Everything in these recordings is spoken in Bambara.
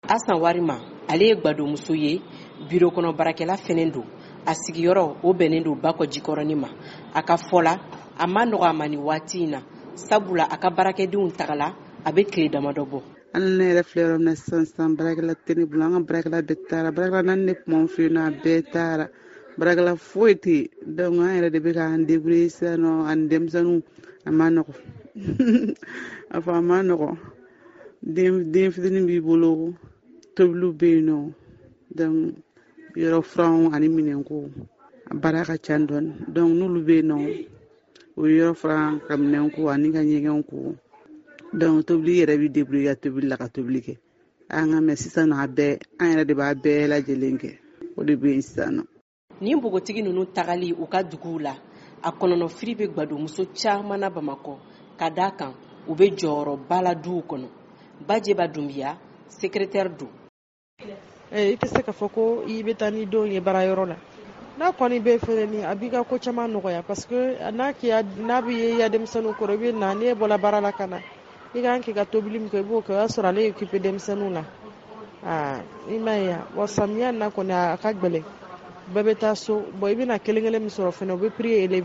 Asan Warima ale ye gbadomuso ye bureau kɔnɔ barakɛla fɛnɛ don a sigiyɔrɔ o bɛnnen don Bakɔ Jikɔrɔni ma a ka fɔla a ma nɔgɔ a ma ni waati in na sabula a ka barakɛdenw tagala a bɛ tile damadɔ bɔ. An ne yɛrɛ filɛ yɔrɔ min na sisan barakɛla tɛ ne bolo, an ka barakɛla bɛɛ taara, barakɛla naani de tun b'anw fɛ yen nɔ a bɛɛ taara, barakɛla foyi tɛ yen, donc an yɛrɛ de bɛ k'an débrouiller sisan nɔ ani denmisɛnninw a ma nɔgɔ a fɔ a ma nɔgɔ, den fitinin b'i bolo tobiliw bɛ yen nɔ, donc yɔrɔ furanw ani minɛnko a baara ka ca dɔɔni, donc n'olu bɛ yen nɔ o ye yɔrɔ furan ka minɛnko ani ka ɲɛgɛnw ko. Donc tobili yɛrɛ bɛ débrouiller ka tobili la ka tobili kɛ an ka mɛ sisan a bɛɛ an yɛrɛ de b'a bɛɛ lajɛlen kɛ o de bɛ yen sisan nɔ. Ni npogotigi ninnu tagali u ka duguw la a kɔnɔnɔfiri bɛ gbadomuso caman na Bamakɔ ka d'a kan u bɛ jɔyɔrɔba la duw kɔnɔ. Bajeba Dumbiya secrétaire don. I tɛ se ka fɔ ko i bɛ taa ni denw ye baarayɔrɔ la n'a kɔni bɛ fɛnɛ ni a b'i ka ko caman nɔgɔya parce que n'a bɛ ye i ya denmisɛnninw kɔrɔ i bɛ na n'e bɔra baara la ka na i kan k'i ka tobili min kɛ i b'o kɛ o y'a sɔrɔ ale ye occupé denmisɛnninw na i m'a ye wa samiya na kɔni a ka gɛlɛn bɛɛ bɛ taa so bon i bɛna kelen kelen min sɔrɔ fɛnɛ o bɛ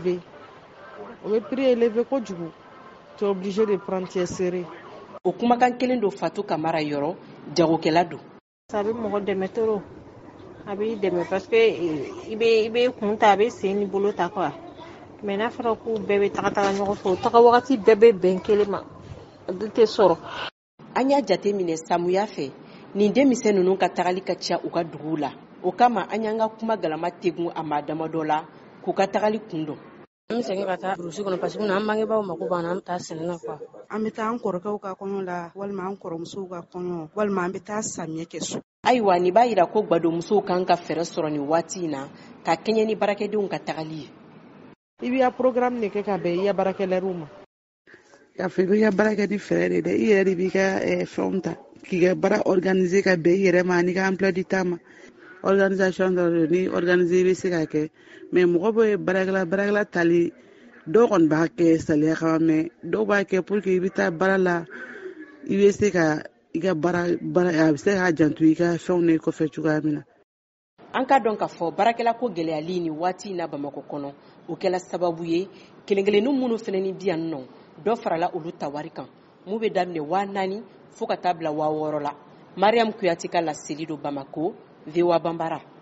prix élevé kojugu tu es obligé de prendre tes séries. O kumakan kelen don Fatu Kamara yɔrɔ jagokɛla don. A bɛ mɔgɔ dɛmɛ trop a b'i dɛmɛ parce que i bɛ kun ta a bɛ sen ni bolo ta quoi mais n'a fɔra ko bɛɛ bɛ taga ɲɔgɔn fɛ o taga wagati bɛɛ bɛ bɛn kelen ma a dun tɛ sɔrɔ. An y'a jateminɛ samuya fɛ nin denmisɛn ninnu ka tagali ka ca u ka duguw la o kama an y'an ka kuma galama tegun a maa damadɔ la k'u ka tagali kun dɔn. An bɛ segin ka taa burusi kɔnɔ parce que an bangebaaw mako b'an na an bɛ taa sɛnɛ na quoi. An bɛ taa an kɔrɔkɛw ka kɔɲɔ la walima an kɔrɔmusow ka kɔɲɔ walima an bɛ taa samiyɛ kɛ so. Ayiwa nin b'a jira ko gbadomusow kan ka fɛɛrɛ sɔrɔ nin waati in na ka kɛɲɛ ni baarakɛdenw ka tagali ye. I b'i ka programme de kɛ ka bɛn i ya baarakɛlaw ma. K'a fɔ i bɛ ka baara kɛ ni fɛɛrɛ de dɛ i yɛrɛ de b'i ka fɛnw ta k'i ka baara organiser ka bɛn i yɛrɛ ma ani ka emploi du temps ma. Organisation dɔ ni organiser bɛ se ka kɛ mais mɔgɔ bɛ baarakɛla tali dɔw kɔni b'a kɛ saliya kama mais dɔw b'a kɛ pour que i bɛ taa baara la i bɛ se ka i ka baara a bɛ se ka janto i ka fɛnw ne kɔfɛ cogoya min na. An ka dɔn k'a fɔ baarakɛla ko gɛlɛyali ni waati in na Bamakɔ kɔnɔ o kɛla sababu ye kelen-kelennin minnu fɛnɛ ni bi yan nɔ dɔ farala olu ta wari kan mun bɛ daminɛ 4000 fo ka taa bila 6000 la. Mariam Kuyate ka laseli don Bamako, VOA Bambara.